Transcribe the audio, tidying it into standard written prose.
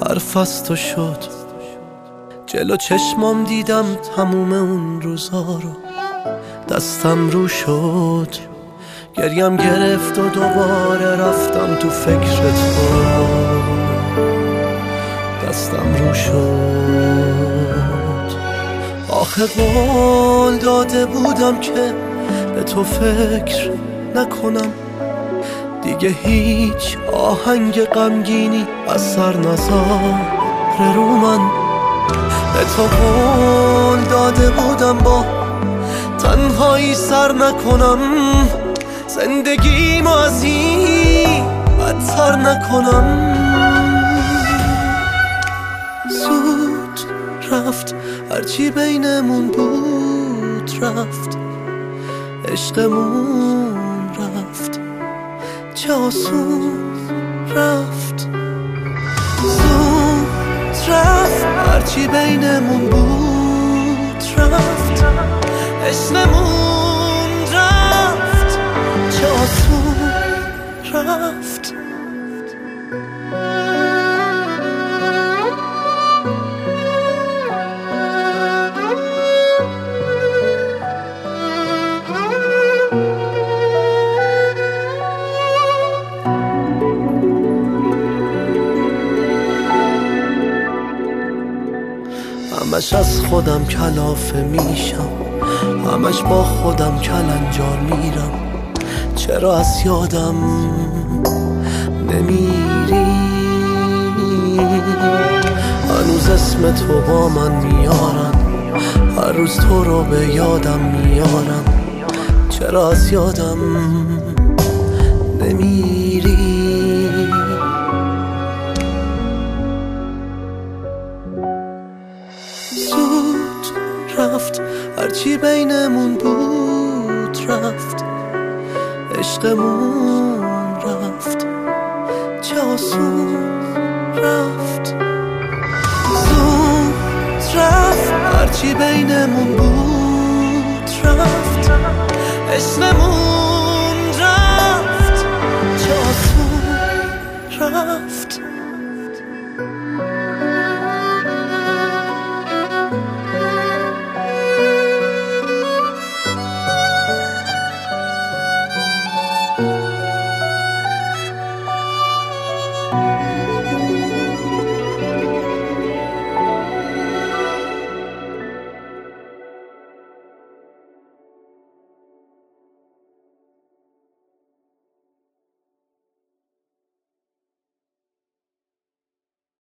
حرف از تو شد، جلو چشمام دیدم تموم اون روزا رو. دستم رو شد، گریم گرفت و دوباره رفتم تو فکر تو. دستم رو شد، آخه قول داده بودم که به تو فکر نکنم دیگه، هیچ آهنگ غمگینی اثر نذاره رو من. به تو قول داده بودم با تنهایی سر نکنم، زندگیمو از این بدتر نکنم. زود رفت هرچی بینمون بود، رفت عشقمون رفت، چه آسون رفت. زود رفت هرچی بینمون بود، رفت عشقمون رفت، چه آسون رفت. همش از خودم کلافه میشم، همش با خودم کلنجار میرم. چرا از یادم نمیری؟ هنوز اسم تو با من میارن، هر روز تو رو به یادم میارم. چرا از یادم نمیری؟ زود رفت هرچی بینمون بود، رفت عشقمون رفت، چه آسون رفت. زود رفت هرچی بینمون بود، رفت عشقمون